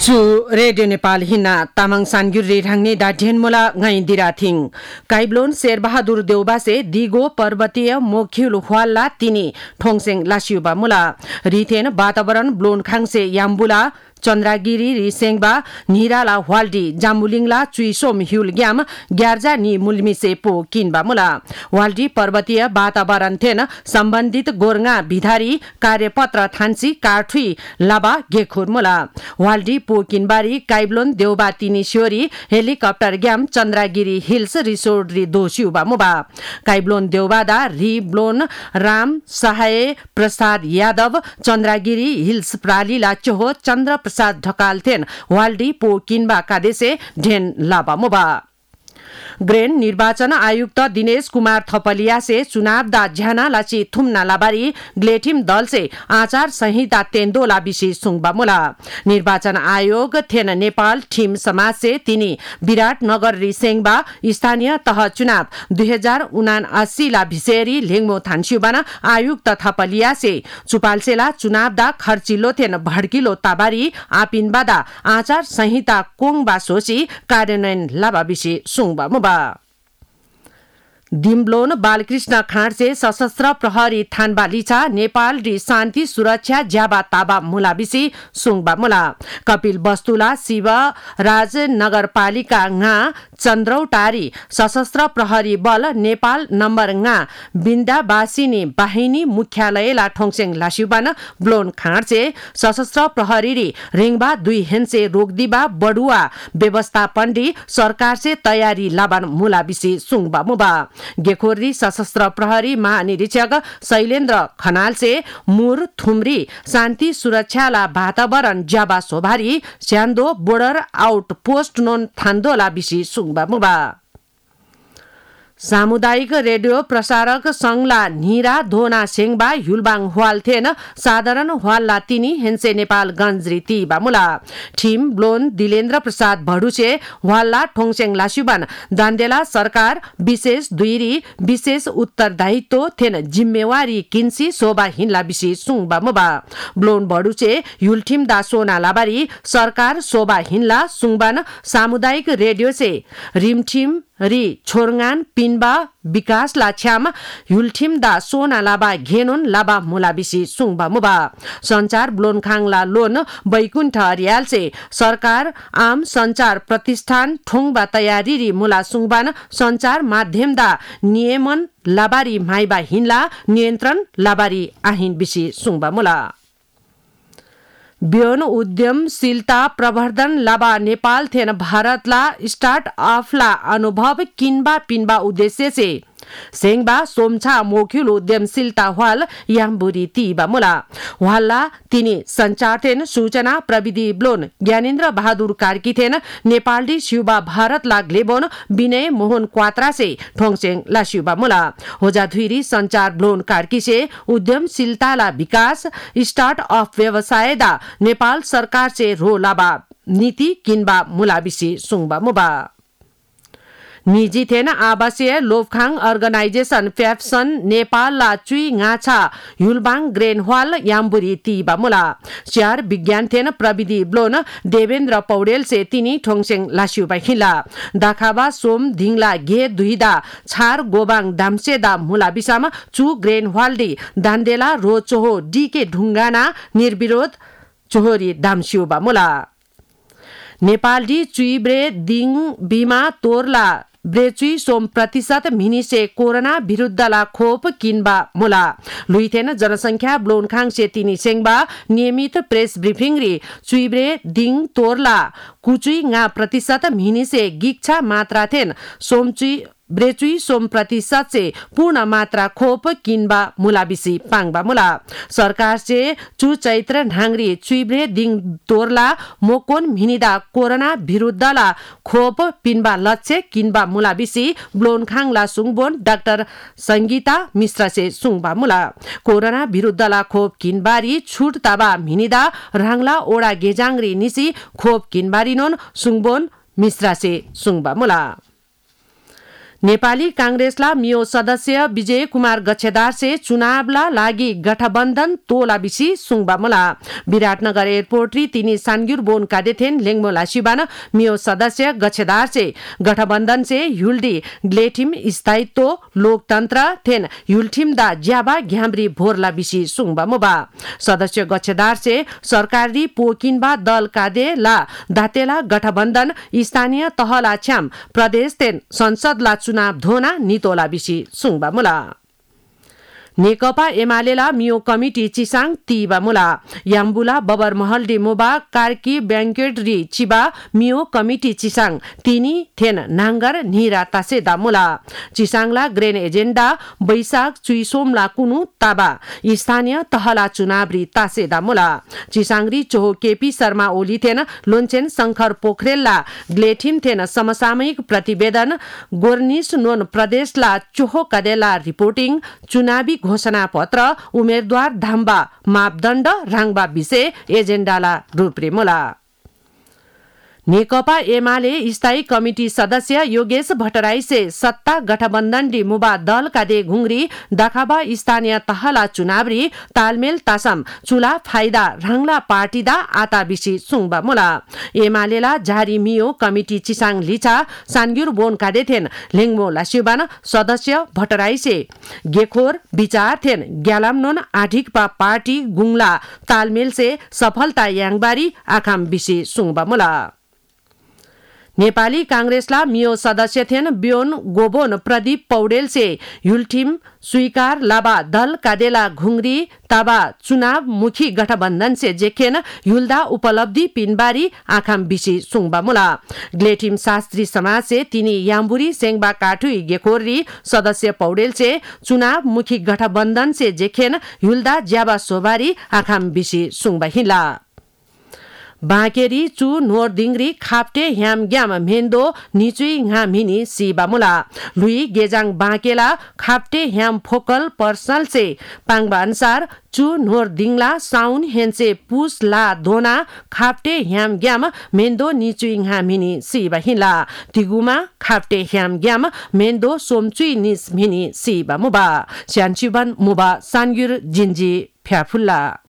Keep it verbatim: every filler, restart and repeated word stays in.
Chu Radio Nepal hina tamang sangyuri rangni da dhenmola ngai dirathing kaiblon Sherbahadur Deuba se digo पर्वतीय मोखिल ह्वाला तिनी ठोङसेङ लासियुबा मुला रिथेन वातावरण ब्लोन खाङसे याम्बुला चन्द्रागिरी रिसेङबा निराला ह्वाल्डी जाम्बुलिङला चुइसोम ह्युल ग्याम ग्यार्जा नि मुलमिसे पो किनबा मुला ह्वाल्डी पर्वतीय वातावरण थेन सम्बन्धित गोरङा भिधारी कार्यपत्र थान्सी काठुई लाबा गेखुर मुला ह्वाल्डी पो किनबारी काइब्लोन देउबा तिनी स्योरी हेलिकप्टर ग्याम चन्द्रागिरी हिल्स रिसोर्ट रि दोसियुबा मुबा काइब्लोन देउबादा रि ब्लोन राम सहाय प्रसाद यादव चन्द्रागिरी हिल्स प्रालीला चोहो चन्द्र प्रसाद ढकाल थेन वाल्डी पो किनबा कादेसे ढेन लाबा मुबा ग्रेन निर्वाचन आयुक्त दिनेश कुमार थपलिया से चुनाव दा झ्याना लाची थुमना लाबारी ग्लेटिम दल से आचार संहिता तेन्दोला विशेष सुङबा मुला निर्वाचन आयोग थेन नेपाल ठिम समाज से तिनी विराट नगर रिसेङबा स्थानीय तह चुनाव दुई हजार उनासी ला भिसेरी लेङमो थान्स्युबाना आयुक्त थपलिया से चुपालसेला चुनाव दा खर्चिलो थेन भड्किलो ताबारी आपिनबादा आचार संहिता कोङबा सोची कार्यान्वयन लाबा विशेष सुङबा मुबा दिम्ब्लोन बालकृष्ण खाँडसे सशस्त्र प्रहरी थानबा लिचा नेपाल रि शान्ति सुरक्षा ज्याबा ताबा मुलाबिसी सुङबा मुला कपिल वस्तुला शिव राज नगरपालिका nga चन्द्रौटारी सशस्त्र प्रहरी बल नेपाल नम्बर nga बिन्दाबासिनी बाहिनी मुख्यालयला ठोङसेङ लासिउबान ब्लोन खाँडसे सशस्त्र प्रहरी रि रेङबा दुई हेन्से रोगदिबा बडुवा व्यवस्थापन रि सरकार से तयारी लाबान मुलाबिसी सुङबा मुबा गेखोरी सशस्त्र प्रहरी महानिरीक्षक शैलेन्द्र खनाल से मुर थुमरी शान्ति सुरक्षाला वातावरण ज्याबा सोभारी स्यान्दो बोर्डर आउट पोस्ट नोन थान्दोला विशि सुङबा मुबा सामुदायिक रेडियो प्रसारक संघला निरा धोना सेङबा हुलबाङ ह्वाल थेन साधारण ह्वालला तिनी हेन्से नेपाल गंज रीति बामुला ठिम ब्लोन दिलेन्द्र प्रसाद भडुसे ह्वालला ठोङसेङ लासिबान दान्देला सरकार विशेष दुईरी विशेष उत्तरदायित्व थेन जिम्मेवारी किन्सी सोबा हिनला विशि सुङबा मुबा ब्लोन भडुसे युलठिम दा सोना लाबारी सरकार सोबा हिनला सुङबान सामुदायिक रेडियो से रिमठिम रि छोरगान पिनबा विकास लाछ्याम हुलठिम दा सोना लाबा घेनोन लाबा मुलाबिसी सुङबा मुबा संचार ब्लोनखाङ ला लोन बैकुण्ठ हरियाल से सरकार आम संचार प्रतिष्ठान ठोङबा तयारी रि मुला सुङबान संचार माध्यम दा नियमन लाबारी माइबा हिनला नियन्त्रण लाबारी आहिन बिसी सुङबा मुला ब्योन उद्यमशीलता प्रवर्धन लाबा नेपाल थेन भारतला स्टार्ट अफला अनुभव किनबा पिनबा उद्देश्य से सेङबा सोमछा मोखिल उद्यमशीलता ह्वाल याम्बुरी तीबा मुला ह्वालला तिनी संचार थेन सूचना प्रविधि ब्लोन ज्ञानेन्द्र बहादुर कार्की थेन नेपाल डी शिवबा भारत ला ग्लेबोन विनय मोहन क्वात्रा से ठोङसेङ लासियुबा मुला होजाधुरी संचार ब्लोन कार्की से उद्यमशीलता ला विकास स्टार्ट अफ व्यवसाय दा नेपाल सरकार से रो लाबा नीति किनबा मुलाबिसी सुङबा मुबा निजी थेन आवासीय लोफखाङ अर्गनाइजेशन फ्याप्सन नेपाल ला चुई गाछा हुलबाङ ग्रेन ह्वाल याम्बुरी तीबा मुला स्यार विज्ञान थेन प्रविधि ब्लोन देवेन्द्र पौडेल से तिनी ठोङसेङ लासियुबा हिला दाखाबा सोम धिङला घे दुहिदा छार गोबाङ दामसेदा मुला बिसामा चु ग्रेन ह्वाल्डी दान्देला रो चोहो डीके ढुङ्गाना निर्विरोध चोहोरी दामसियुबा मुला नेपाल डी चुइब्रे दिङ बिमा तोरला ब्रेचुई सोम प्रतिशत मिनिसे कोरोना विरुद्धला खोप किनबा मुला लुइथेन जनसंख्या ब्लोनखाङ से तिनी सेङबा नियमित प्रेस ब्रिफिङ रि चुइब्रे दिङ तोरला कुचुई nga प्रतिशत मिनिसे गिक्छा मात्रा थेन सोमचुई ब्रेचुई सोम प्रतिशत से पूर्ण मात्रा खोप किनबा मुलाबिसी पाङबा मुला सरकार से चु चैत्र ढाङ्ग्री चुइब्रे दिङ तोरला मोकोन मिनिदा कोरोना विरुद्धला खोप पिनबा लक्ष्य किनबा मुलाबिसी ब्लोनखाङला सुङबोन डाक्टर संगीता मिश्रा से सुङबा मुला कोरोना विरुद्धला खोप किनबारी छुट ताबा मिनिदा राङला ओडा गेजाङ्ग्री निसी खोप किनबारी नोन सुङबोन मिश्रा से सुङबा मुला नेपाली कांग्रेसला मियो सदस्य विजय कुमार गच्छेदार से चुनावला लागि गठबन्धन तोला बिसी सुङबामुला विराटनगर एयरपोर्ट री तिनी सानग्युर बोन कादेथेन लेङमोला शिबान मियो सदस्य गच्छेदार से गठबन्धन से युल्डी ग्लेठिम स्थायित्व लोकतन्त्र थेन युल्ठिम दा ज्याबा घ्याम्री भोरला बिसी सुङबामुबा सदस्य गच्छेदार से सरकारी पोकिनबा दल कादे ला दातेला गठबन्धन स्थानीय तहला छ्याम प्रदेश तेन संसदला चुनाव धोना नितोला बिसी सुङबा मुला नेकपा एमालेला मियो कमिटी चिसाङ तीबा मुला याम्बुला बबर महल डिमोबा कार्की ब्याङ्केट री चिबा मियो कमिटी चिसाङ तिनी थेन नाङ्गर निरा तासे दामुला चिसाङला ग्रेन एजेन्डा बैशाख चुइसोमला कुनु ताबा स्थानीय तहला चुनावरी तासे दामुला चिसाङरी चोहो केपी शर्मा ओली थेन लोन्चेन शंकर पोखरेलला ग्लेठिम थेन समसामयिक प्रतिवेदन गोर्निस नोन प्रदेशला चोहो कदेला रिपोर्टिङ चुनावी घोषणा पत्र उम्मेदवार धाम्बा मापदण्ड राङबा विषय एजेन्डाला रूपरेमुला नेकपा एमाले स्थायी कमिटी सदस्य योगेश भट्टराई से सत्ता गठबन्धन डिमुबा दल कादे घुंगरी दखाबा स्थानीय तहला चुनावरी तालमेल तासम चुला फाइदा राङला पार्टीदा आता बिसी सुङबा मुला एमालेला जारी मियो कमिटी चिसाङ लिचा सानग्युर बोन कादेथेन लेङमो लासिबान सदस्य भट्टराई से गेखोर विचार थेन ग्यालामनोन आठिकपा पार्टी गुङला तालमेल से सफलता याङबारी आखाम बिसी सुङबा मुला नेपाली कांग्रेसला मियो सदस्य थेन ब्योन गोबोन प्रदीप पौडेल से युल्ठिम स्वीकार लाबा दल कादेला घुंगरी ताबा चुनाव मुखी गठबन्धन से जेखेन युल्दा उपलब्धि पिनबारी आखाम बिसी सुङबा मुला ग्लेठिम शास्त्री समाज से तिनी याम्बुरी सेङबा काठुई गेखोरी सदस्य पौडेल से चुनाव मुखी गठबन्धन से जेखेन युल्दा ज्याबा सोबारी आखाम बिसी सुङबा हिला बाँकेरी चु नोरदिङरी खाप्टे ह्याम ग्याम मेन्दो निचुई घाम हिनी सिबामुला लुई गेजाङ बाँकेला खाप्टे ह्याम फोकल पर्सनल से पाङबा अनुसार चु नोरदिङला साउन हेन्से पुस ला धोना खाप्टे ह्याम ग्याम मेन्दो निचुई घाम हिनी सिबा हिला तिगुमा खाप्टे ह्याम ग्याम मेन्दो सोमचुई निस हिनी सिबा मुबा स्यानचिबन मुबा सानग्युर जिन्जी फ्याफुल्ला